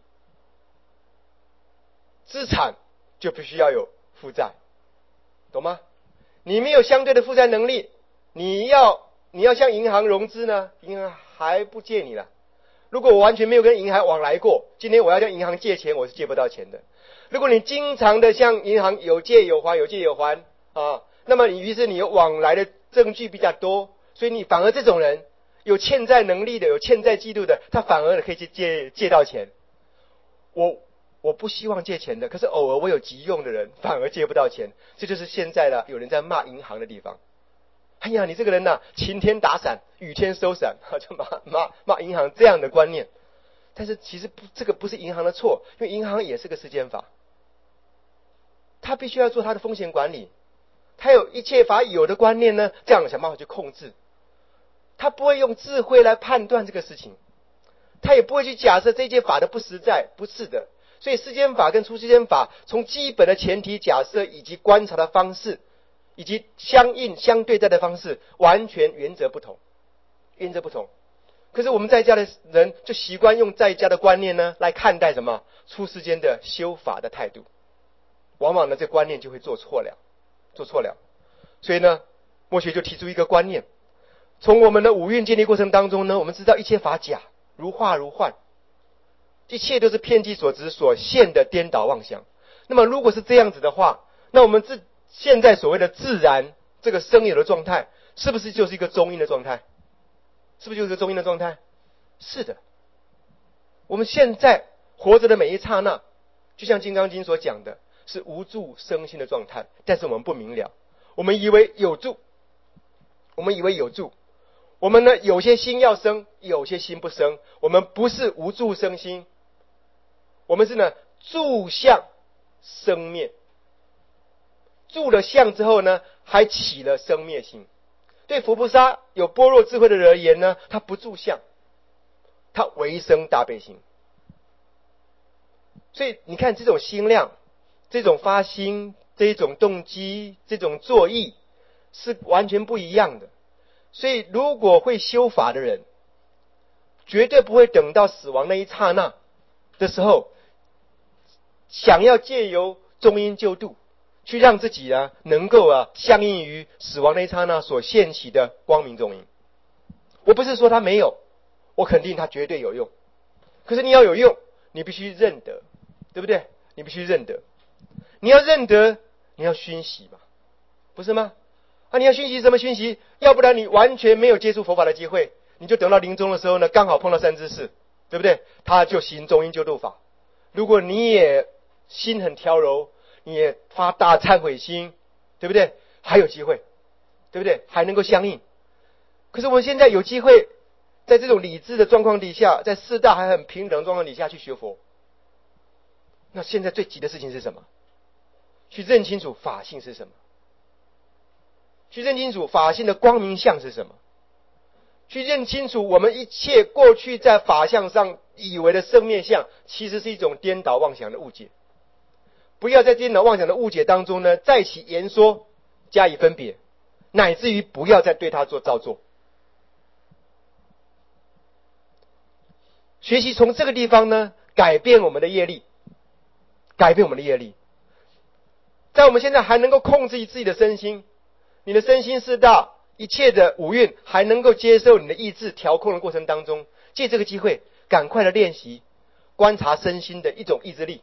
资产就必须要有负债，懂吗？你没有相对的负债能力，你要你要向银行融资呢，银行还不借你了。如果我完全没有跟银行往来过，今天我要向银行借钱，我是借不到钱的。如果你经常的向银行有借有还有借有还啊，那么你于是你有往来的证据比较多，所以你反而这种人有欠债能力的，有欠债记录的，他反而可以去借借到钱。 我我不希望借钱的，可是偶尔我有急用的人反而借不到钱，这就是现在的有人在骂银行的地方。哎呀，你这个人呐、啊，晴天打伞，雨天收伞，就骂骂骂银行这样的观念。但是其实不，这个不是银行的错，因为银行也是个时间法，他必须要做他的风险管理，他有一切法有的观念呢，这样想办法去控制。他不会用智慧来判断这个事情，他也不会去假设这些法的不实在，不是的。所以世间法跟出世间法从基本的前提假设以及观察的方式以及相应相对待的方式完全原则不同，原则不同。可是我们在家的人就习惯用在家的观念呢来看待什么出世间的修法的态度，往往呢这观念就会做错了，做错了。所以呢，墨学就提出一个观念，从我们的五蕴建立过程当中呢，我们知道一切法假，如幻如幻，一切都是遍计所执所现的颠倒妄想。那么如果是这样子的话，那我们自现在所谓的自然这个生有的状态，是不是就是一个中阴的状态？是不是就是一个中阴的状态？是的。我们现在活着的每一刹那，就像《金刚经》所讲的，是无住生心的状态，但是我们不明了，我们以为有住，我们以为有住，我们呢有些心要生，有些心不生。我们不是无住生心，我们是呢住相生灭，住了相之后呢，还起了生灭心。对佛菩萨有般若智慧的人而言呢，他不住相，他唯生大悲心。所以你看这种心量，这种发心，这种动机，这种作意是完全不一样的。所以如果会修法的人，绝对不会等到死亡那一刹那的时候，想要借由中阴救度去让自己啊能够啊相应于死亡那一刹那所现起的光明中阴。我不是说它没有，我肯定它绝对有用。可是你要有用，你必须认得，对不对？你必须认得，你要认得，你要熏习嘛，不是吗？啊，你要熏习什么熏习？要不然你完全没有接触佛法的机会，你就等到临终的时候呢，刚好碰到三知识，对不对？他就行中阴救度法。如果你也心很调柔，你也发大忏悔心，对不对？还有机会，对不对？还能够相应。可是我们现在有机会，在这种理智的状况底下，在四大还很平等的状况底下去学佛。那现在最急的事情是什么？去认清楚法性是什么，去认清楚法性的光明相是什么，去认清楚我们一切过去在法相上以为的生灭相，其实是一种颠倒妄想的误解。不要在颠倒妄想的误解当中呢，再起言说，加以分别，乃至于不要再对它做造作。学习从这个地方呢，改变我们的业力，改变我们的业力。在我们现在还能够控制自己的身心，你的身心四大一切的五蕴还能够接受你的意志调控的过程当中，借这个机会赶快的练习观察身心的一种意志力。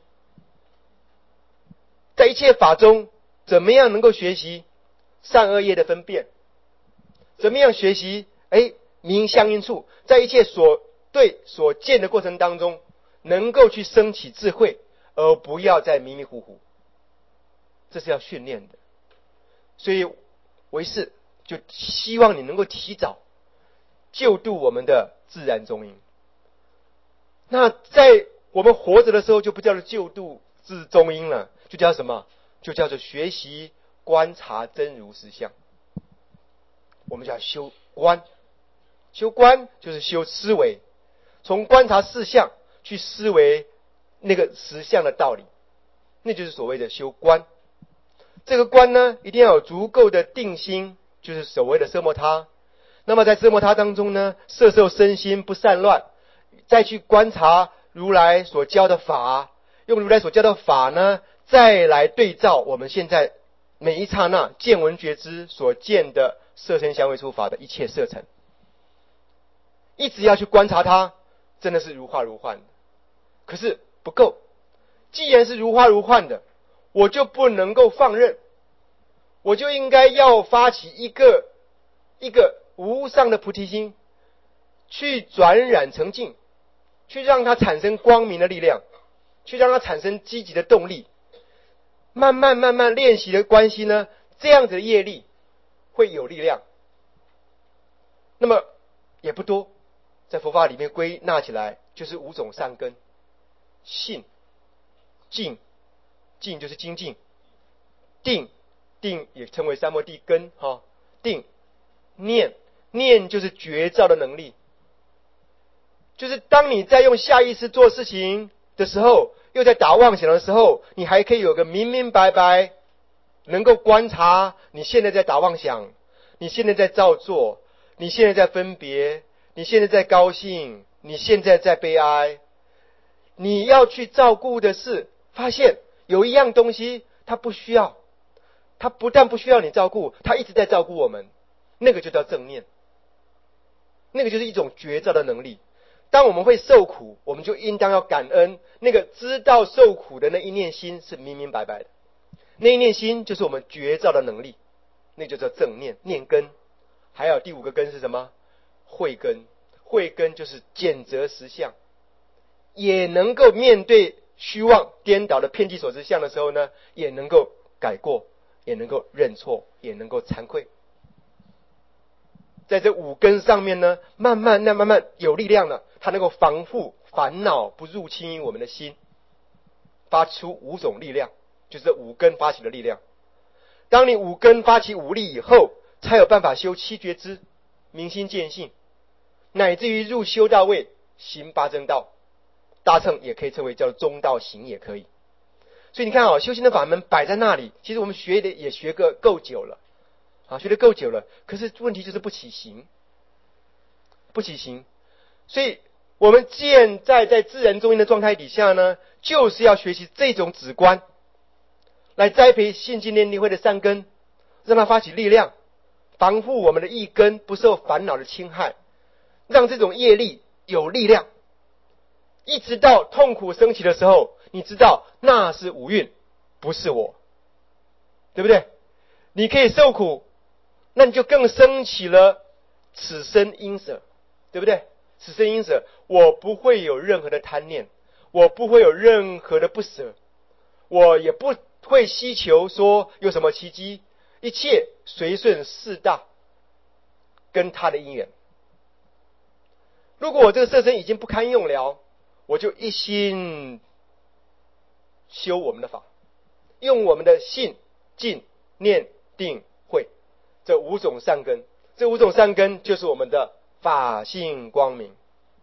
在一切法中，怎么样能够学习善恶业的分辨？怎么样学习哎明相应处？在一切所对所见的过程当中，能够去升起智慧，而不要再迷迷糊糊。这是要训练的。所以唯识就希望你能够提早救度我们的自然中阴。那在我们活着的时候，就不叫做救度自中阴了，就叫什么？就叫做学习观察真如实相。我们叫修观，修观就是修思维，从观察事相去思维那个实相的道理，那就是所谓的修观。这个观呢，一定要有足够的定心，就是所谓的奢摩他。那么在奢摩他当中呢，摄受身心不散乱，再去观察如来所教的法，用如来所教的法呢，再来对照我们现在每一刹那见闻觉知所见的色身香味触法的一切色尘，一直要去观察它，真的是如幻如幻的。可是不够，既然是如花如幻的，我就不能够放任，我就应该要发起一个一个无上的菩提心，去转染成净，去让它产生光明的力量。 去让它产生积极的动力。慢慢慢慢练习的关系呢，这样子的业力会有力量。那么也不多，在佛法里面归纳起来就是五种善根：信、静，静就是精进；定，定也称为三摩地根，哈、哦，定；念，念就是觉照的能力，就是当你在用下意识做事情的时候，又在打妄想的时候，你还可以有个明明白白，能够观察你现在在打妄想，你现在在造作，你现在在分别，你现在在高兴，你现在在悲哀。你要去照顾的是，发现有一样东西它不需要，它不但不需要你照顾，它一直在照顾我们，那个就叫正念，那个就是一种觉照的能力。当我们会受苦，我们就应当要感恩那个知道受苦的那一念心是明明白白的，那一念心就是我们觉照的能力，那就叫正念，念根。还有第五个根是什么？慧根。慧根就是检择实相，也能够面对虚妄颠倒的遍计所知相的时候呢，也能够改过，也能够认错，也能够惭愧。在这五根上面呢，慢慢那慢慢有力量了，它能够防护烦恼不入侵我们的心，发出五种力量，就是这五根发起的力量。当你五根发起五力以后，才有办法修七觉支、明心见性，乃至于入修道位行八正道，大乘也可以称为叫中道行也可以。所以你看啊、哦，修行的法门摆在那里，其实我们学的也学个够久了啊，学的够久了，可是问题就是不起行，不起行。所以我们现在在自然中阴的状态底下呢，就是要学习这种止观，来栽培信心念力慧的善根，让它发起力量，防护我们的意根不受烦恼的侵害，让这种业力有力量，一直到痛苦升起的时候，你知道那是五蕴，不是我，对不对？你可以受苦，那你就更升起了此生应舍，对不对？此生应舍，我不会有任何的贪念，我不会有任何的不舍，我也不会希求说有什么奇迹，一切随顺四大跟他的因缘。如果我这个色身已经不堪用了，我就一心修我们的法，用我们的信、静、念、定、慧这五种善根，这五种善根就是我们的法性光明，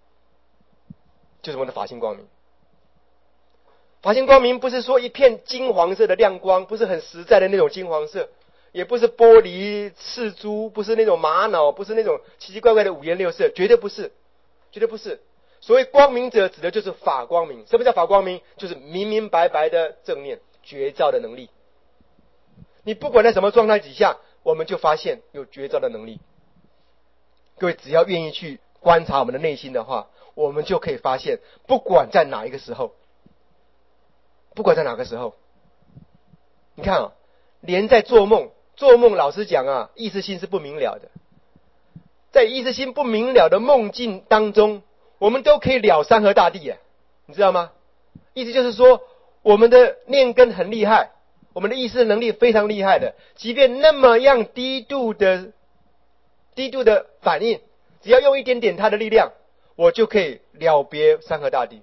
就是我们的法性光明。法性光明不是说一片金黄色的亮光，不是很实在的那种金黄色，也不是玻璃赤珠，不是那种玛瑙，不是那种奇奇怪怪的五颜六色，绝对不是，绝对不是。所谓光明者，指的就是法光明。什么叫法光明？就是明明白白的正念觉照的能力。你不管在什么状态底下，我们就发现有觉照的能力。各位只要愿意去观察我们的内心的话，我们就可以发现，不管在哪一个时候，不管在哪个时候，你看啊，连在做梦，做梦老实讲啊，意识心是不明了的。在意识心不明了的梦境当中，我们都可以了山河大地耶，你知道吗？意思就是说，我们的念根很厉害，我们的意识能力非常厉害的，即便那么样低度的低度的反应，只要用一点点它的力量，我就可以了别山河大地，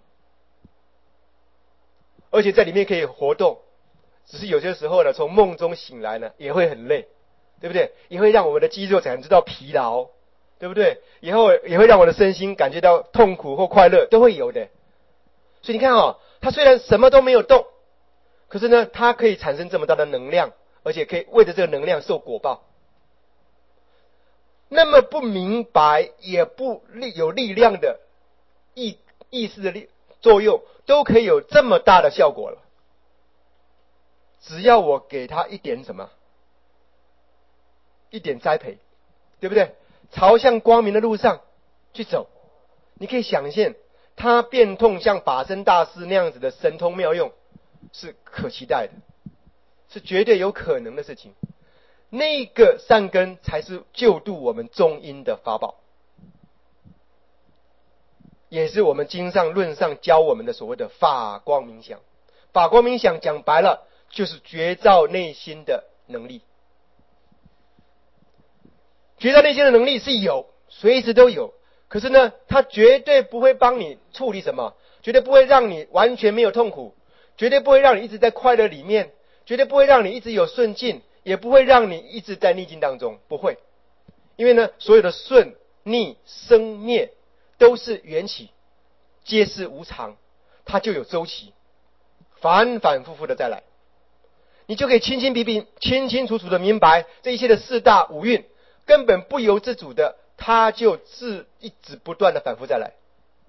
而且在里面可以活动。只是有些时候呢，从梦中醒来呢，也会很累，对不对？也会让我们的肌肉感觉到疲劳，对不对？以后也会让我的身心感觉到痛苦或快乐，都会有的。所以你看哦，它虽然什么都没有动，可是呢，它可以产生这么大的能量，而且可以为着这个能量受果报。那么不明白也不力有力量的意意识的力作用，都可以有这么大的效果了。只要我给他一点什么，一点栽培，对不对？朝向光明的路上去走，你可以想象，他变通像法身大师那样子的神通妙用，是可期待的，是绝对有可能的事情。那个善根才是救度我们中阴的法宝。 也是我们经上论上教我们的所谓的法光明想。法光明想讲白了，就是觉照内心的能力。觉照内心的能力是有，随时都有。可是呢，它绝对不会帮你处理什么，绝对不会让你完全没有痛苦，绝对不会让你一直在快乐里面，绝对不会让你一直有顺境，也不会让你一直在逆境当中，不会。因为呢，所有的顺逆生灭都是缘起，皆是无常，它就有周期，反反复复的再来。你就可以清清楚楚、清清楚楚的明白，这一切的四大五蕴根本不由自主的，它就自一直不断的反复再来。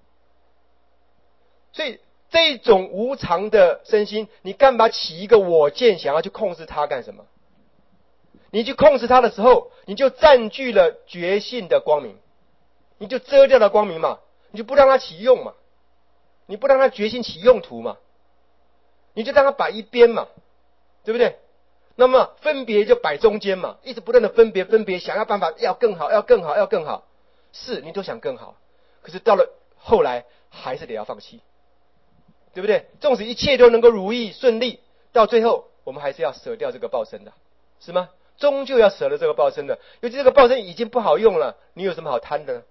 所以这种无常的身心，你干嘛起一个我见，想要去控制它干什么？你去控制它的时候，你就占据了觉性的光明，你就遮掉了光明嘛，你就不让它起用嘛，你不让它觉性起用途嘛，你就让它摆一边嘛，对不对？那么分别就摆中间嘛，一直不断的分别分别，想要办法要更好，要更好，要更好，是你都想更好，可是到了后来还是得要放弃，对不对？纵使一切都能够如意顺利，到最后我们还是要舍掉这个报身的，是吗？终究要舍了这个报身的，尤其这个报身已经不好用了，你有什么好贪的呢？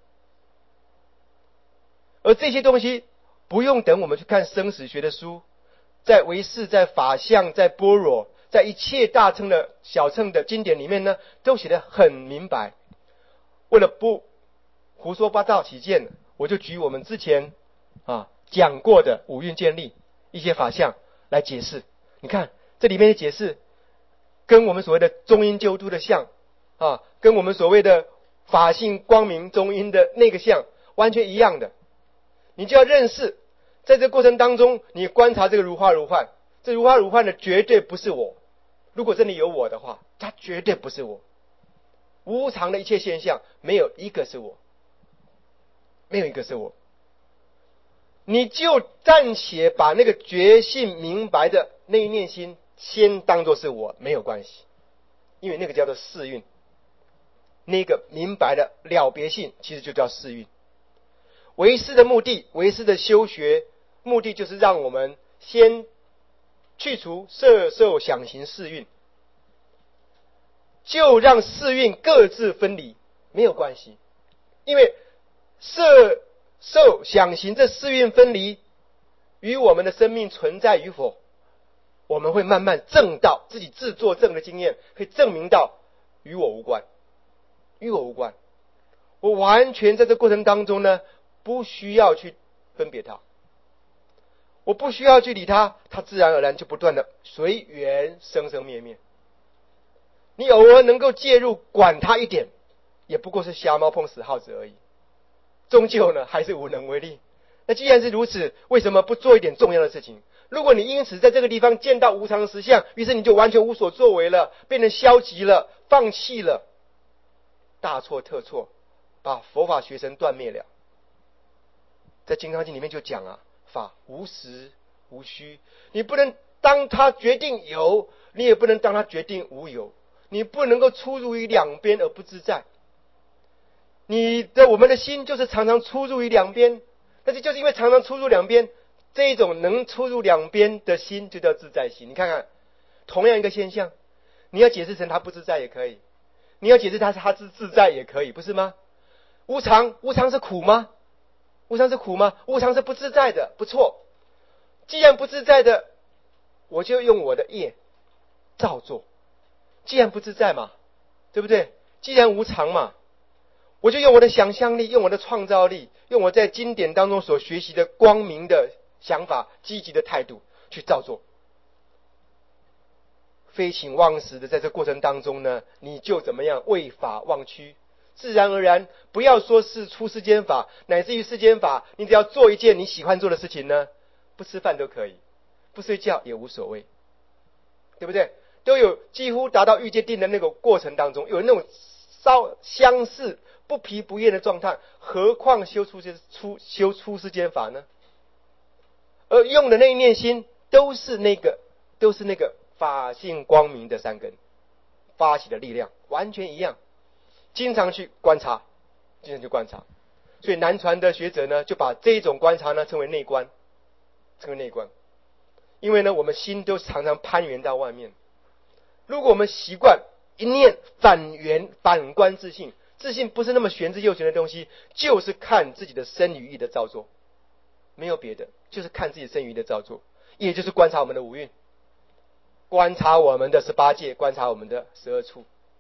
而这些东西不用等我们去看生死学的书，在唯识、在法相、在般若、在一切大乘的小乘的经典里面呢，都写得很明白。为了不胡说八道起见，我就举我们之前啊讲过的五蕴建立一些法相来解释。你看这里面的解释，跟我们所谓的中阴救度的相啊，跟我们所谓的法性光明中阴的那个相完全一样的。你就要认识，在这过程当中，你观察这个如花如幻，这如花如幻的绝对不是我。如果真的有我的话，它绝对不是我。无常的一切现象，没有一个是我，没有一个是我。你就暂且把那个觉性明白的那一念心先当作是我，没有关系，因为那个叫做世运，那个明白的了别性其实就叫世运。唯识的目的，唯识的修学目的就是让我们先去除色受想行识蕴，就让识蕴各自分离，没有关系。因为色受想行这识蕴分离与我们的生命存在与否，我们会慢慢证到自己自作证的经验，可以证明到与我无关，与我无关。我完全在这过程当中呢，不需要去分别它，我不需要去理它，它自然而然就不断的随缘生生灭灭。你偶尔能够介入管它一点，也不过是瞎猫碰死耗子而已，终究呢还是无能为力。那既然是如此，为什么不做一点重要的事情？如果你因此在这个地方见到无常的实相，于是你就完全无所作为了，变成消极了，放弃了，大错特错，把佛法学成断灭了。在《金刚经》里面就讲啊，法无实无虚，你不能当它决定有，你也不能当它决定无有，你不能够出入于两边而不自在。你的我们的心就是常常出入于两边，但是就是因为常常出入两边，这一种能出入两边的心就叫自在心。你看看，同样一个现象，你要解释成它不自在也可以，你要解释它是它自自在也可以，不是吗？无常，无常是苦吗？无常是苦吗？无常是不自在的，不错。既然不自在的，我就用我的业照做。既然不自在嘛，对不对？既然无常嘛，我就用我的想象力，用我的创造力，用我在经典当中所学习的光明的想法、积极的态度去照做。废寝忘食的在这过程当中呢，你就怎么样为法忘躯，自然而然，不要说是出世间法，乃至于世间法，你只要做一件你喜欢做的事情呢，不吃饭都可以，不睡觉也无所谓，对不对？都有几乎达到欲界定的那个过程当中，有那种稍相似不疲不厌的状态，何况修出出修出世间法呢？而用的那一念心，都是那个都是那个法性光明的三根发起的力量，完全一样。经常去观察，经常去观察。 所以南传的学者呢，就把这一种观察呢称为内观，称为内观。因为呢，我们心都常常攀援到外面。如果我们习惯一念反缘反观自性，自性不是那么玄之又玄的东西，就是看自己的身语意的造作，没有别的，就是看自己身语意的造作，也就是观察我们的五蕴，观察我们的十八界，观察我们的十二处。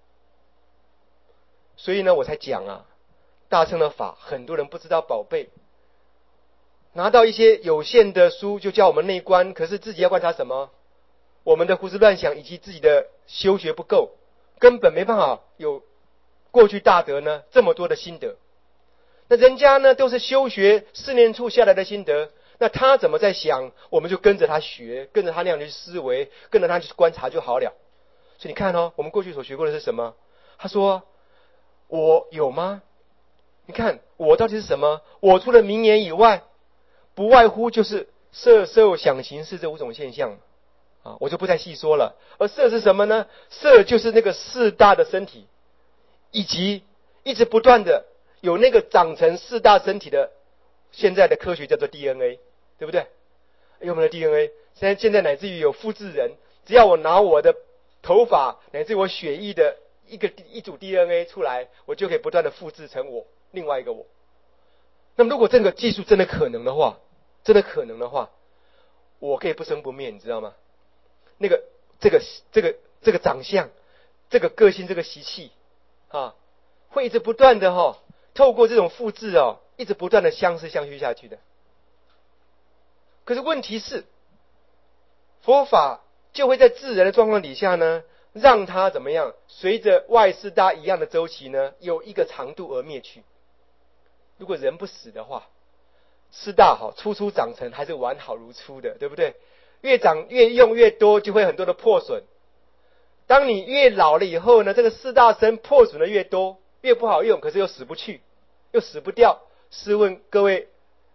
所以呢，我才讲啊，大乘的法很多人不知道宝贝，拿到一些有限的书就叫我们内观，可是自己要观察什么？我们的胡思乱想以及自己的修学不够，根本没办法有过去大德呢这么多的心得。那人家呢都是修学四念处下来的心得，那他怎么在想，我们就跟着他学，跟着他那样去思维，跟着他去观察就好了。所以你看哦，我们过去所学过的是什么？他说我有吗？你看我到底是什么？我除了名言以外，不外乎就是色受想行识这五种现象啊，我就不再细说了。而色是什么呢？色就是那个四大的身体，以及一直不断的有那个长成四大身体的，现在的科学叫做 D N A， 对不对？有没有 D N A？ 现在现在乃至于有复制人，只要我拿我的头发乃至我血液的一个一组 D N A 出来，我就可以不断的复制成我另外一个我。那么如果这个技术真的可能的话，真的可能的话，我可以不生不灭，你知道吗？那个这个这个这个长相，这个个性，这个习气啊，会一直不断的哈、哦，透过这种复制哦，一直不断的相似相续下去的。可是问题是，佛法就会在自然的状况底下呢，让它怎么样？随着外四大一样的周期呢，有一个长度而灭去。如果人不死的话，四大好，初初长成还是完好如初的，对不对？越长越用越多，就会很多的破损。当你越老了以后呢，这个四大身破损的越多，越不好用，可是又死不去，又死不掉。试问各位，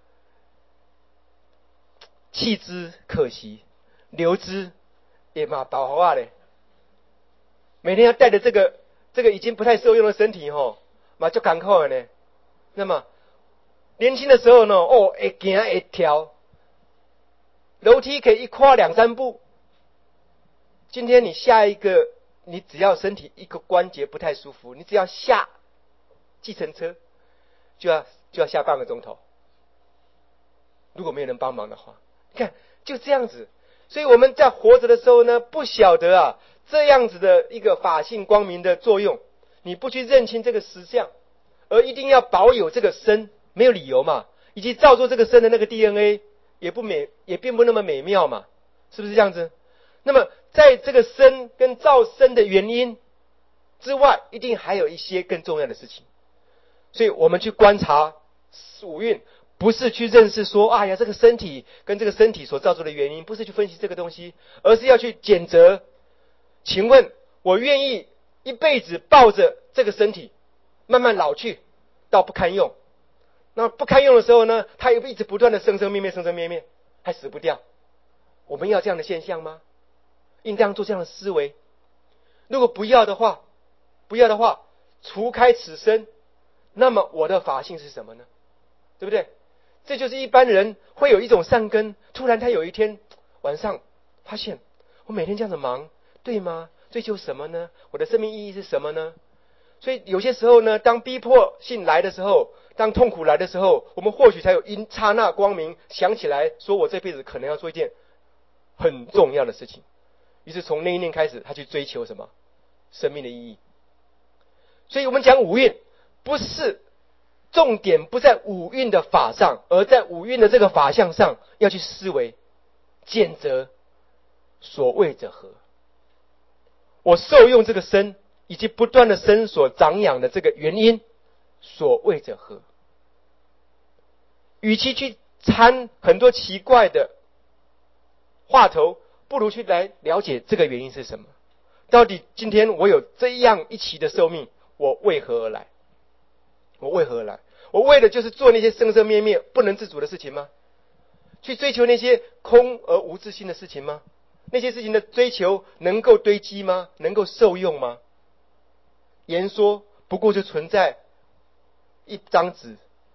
弃之可惜，留之也嘛倒好啊嘞。每天要带着这个这个已经不太受用的身体吼，嘛就艰苦的呢。那么年轻的时候呢，哦，会行会跳，楼梯可以一跨两三步。今天你下一个，你只要身体一个关节不太舒服，你只要下计程车，就要就要下半个钟头。如果没有人帮忙的话，你看就这样子。所以我们在活着的时候呢，不晓得啊这样子的一个法性光明的作用，你不去认清这个实相，而一定要保有这个身，没有理由嘛。以及造作这个身的那个 D N A 也不美，也并不那么美妙嘛，是不是这样子？那么在这个身跟造身的原因之外，一定还有一些更重要的事情。所以我们去观察五蕴，不是去认识说，哎呀，这个身体跟这个身体所造作的原因，不是去分析这个东西，而是要去检责。请问我愿意一辈子抱着这个身体慢慢老去到不堪用，那不堪用的时候呢，它又一直不断的生生灭灭生生灭灭，还死不掉。我们要这样的现象吗？应当做这样的思维。如果不要的话，不要的话，除开此身，那么我的法性是什么呢？对不对？这就是一般人会有一种善根，突然他有一天晚上发现，我每天这样子忙，对吗？追求什么呢？我的生命意义是什么呢？所以有些时候呢，当逼迫性来的时候，当痛苦来的时候，我们或许才有因刹那光明想起来，说我这辈子可能要做一件很重要的事情。于是从那一念开始，他去追求什么？生命的意义。所以我们讲五蕴，不是重点不在五蕴的法上，而在五蕴的这个法相上，要去思维检责所谓者何。我受用这个身，以及不断的身所长养的这个原因，所谓者何？与其去参很多奇怪的话头，不如去来了解这个原因是什么。到底今天我有这样一期的寿命，我为何而来？我为何而来？我为的就是做那些生生灭灭不能自主的事情吗？去追求那些空而无自性的事情吗？那些事情的追求能够堆积吗？能够受用吗？言说不过就存在一张纸，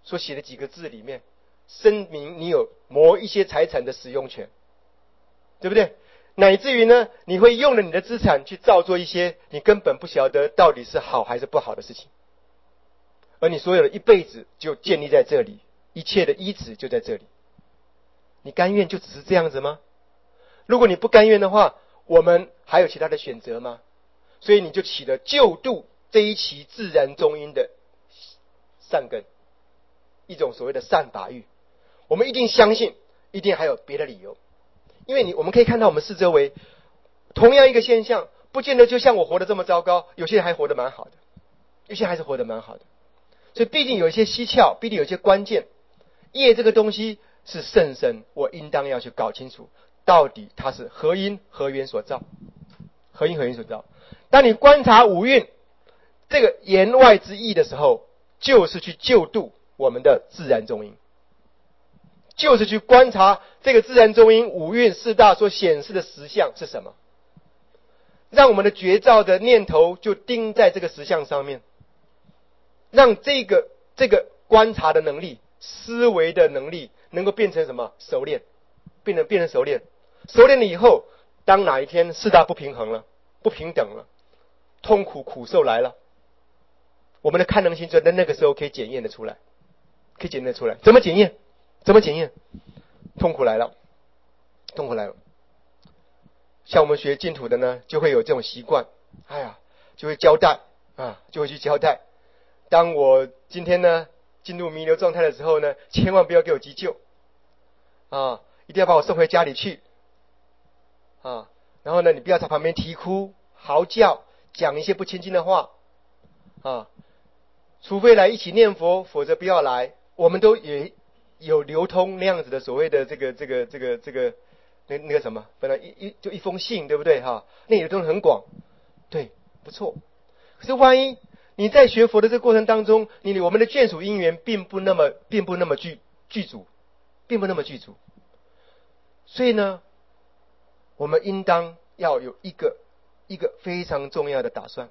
所写的几个字里面，声明你有某一些财产的使用权，对不对？乃至于呢，你会用了你的资产去造作一些你根本不晓得到底是好还是不好的事情，而你所有的一辈子就建立在这里，一切的依止就在这里。你甘愿就只是这样子吗？如果你不甘愿的话，我们还有其他的选择吗？所以你就起了救度这一期自然中因的善根，一种所谓的善法欲。我们一定相信，一定还有别的理由，因为你我们可以看到我们四周围同样一个现象，不见得就像我活得这么糟糕，有些人还活得蛮好的，有些人还是活得蛮好的。所以毕竟有一些蹊跷，毕竟有一些关键。业这个东西是甚深，我应当要去搞清楚，到底它是何因何缘所造，何因何缘所造。当你观察五蕴这个言外之意的时候，就是去救度我们的自然中因，就是去观察这个自然中因五蕴四大所显示的实相是什么，让我们的觉照的念头就盯在这个实相上面，让这个这个观察的能力、思维的能力能够变成什么？熟练，变成变成熟练。熟练了以后，当哪一天四大不平衡了、不平等了，痛苦苦受来了，我们的堪能心就在那个时候可以检验的出来，可以检验的出来。怎么检验？怎么检验？痛苦来了，痛苦来了。像我们学净土的呢，就会有这种习惯，哎呀，就会交代啊，就会去交代。当我今天呢进入弥留状态的时候呢，千万不要给我急救啊，一定要把我送回家里去啊。然后呢，你不要在旁边啼哭、嚎叫、讲一些不清净的话啊。除非来一起念佛，否则不要来。我们都也有流通那样子的所谓的这个这个这个这个那那个什么，本来一一就一封信，对不对哈？那流通很广，对，不错。可是万一你在学佛的这个过程当中，你我们的眷属因缘并不那么并不那么具具足，并不那么具足。所以呢，我们应当要有一个一个非常重要的打算。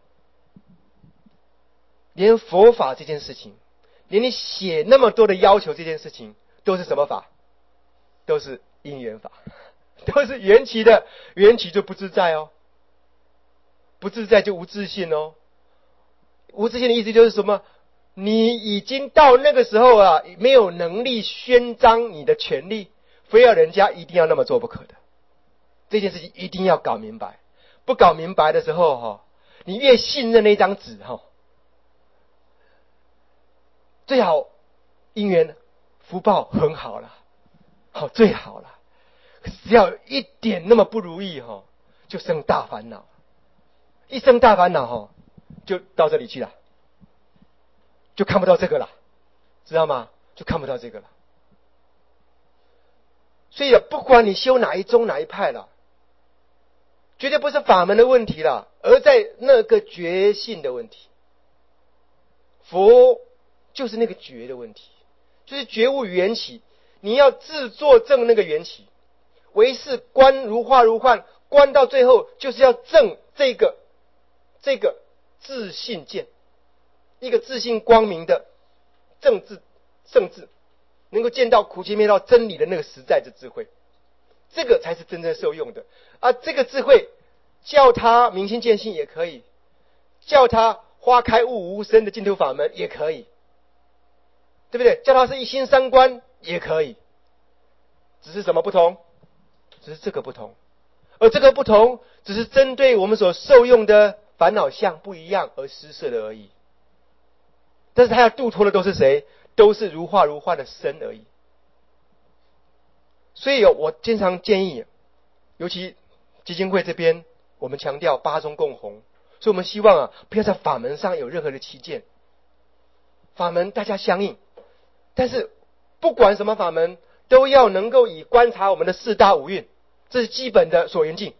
连佛法这件事情，连你写那么多的要求这件事情，都是什么法？都是因缘法，都是缘起的，缘起就不自在哦，不自在就无自性哦。无自性的意思就是什么？你已经到那个时候啊，没有能力宣张你的权利，非要人家一定要那么做不可的。这件事情一定要搞明白，不搞明白的时候哈、哦，你越信任那张纸哈、哦。最好因缘福报很好了，好最好了。只要一点那么不如意哈，就生大烦恼，一生大烦恼哈，就到这里去了，就看不到这个了，知道吗？就看不到这个了。所以不管你修哪一宗哪一派了，绝对不是法门的问题了，而在那个觉性的问题。佛就是那个觉的问题，就是觉悟缘起，你要自作证那个缘起，唯是观如化如幻，观到最后就是要证这个这个自信见，一个自信光明的正智圣智，能够见到苦集灭道真理的那个实在之智慧，这个才是真正受用的。而这个智慧叫他明心见性也可以，叫他花开悟无生的净土法门也可以，对不对？叫他是一心三观也可以，只是什么不同？只是这个不同，而这个不同只是针对我们所受用的烦恼相不一样而施设的而已。但是他要度脱的都是谁？都是如化如幻的身而已。所以我经常建议，尤其基金会这边，我们强调八宗共弘，所以我们希望啊，不要在法门上有任何的歧见，法门大家相应，但是不管什么法门，都要能够以观察我们的四大五蕴，这是基本的所缘境。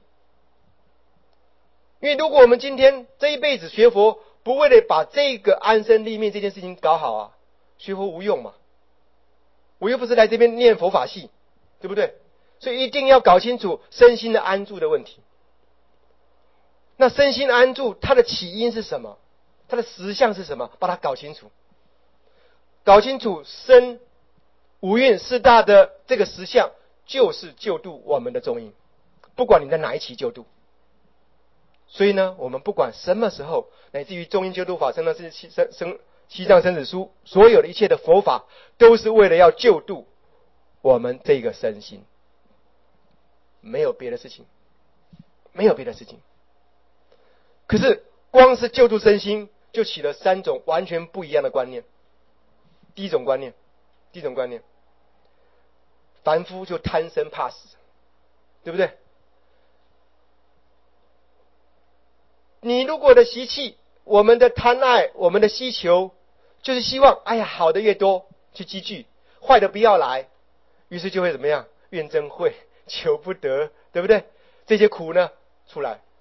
因为如果我们今天这一辈子学佛，不为了把这个安身立命这件事情搞好啊，学佛无用嘛。我又不是来这边念佛法系，对不对？所以一定要搞清楚身心的安住的问题。那身心安住它的起因是什么？它的实相是什么？把它搞清楚。 搞清楚生、五蕴四大的这个实相，就是救度我们的中因，不管你在哪一期救度。所以呢，我们不管什么时候，乃至于中因救度法、生生西生生西藏生死书，所有的一切的佛法，都是为了要救度我们这个身心，没有别的事情，没有别的事情。可是光是救度身心，就起了三种完全不一样的观念。第一种观念，第一种观念，凡夫就贪生怕死，对不对？你如果的习气，我们的贪爱，我们的希求，就是希望，哎呀，好的越多去积聚，坏的不要来，于是就会怎么样？怨憎会，求不得，对不对？这些苦呢出来，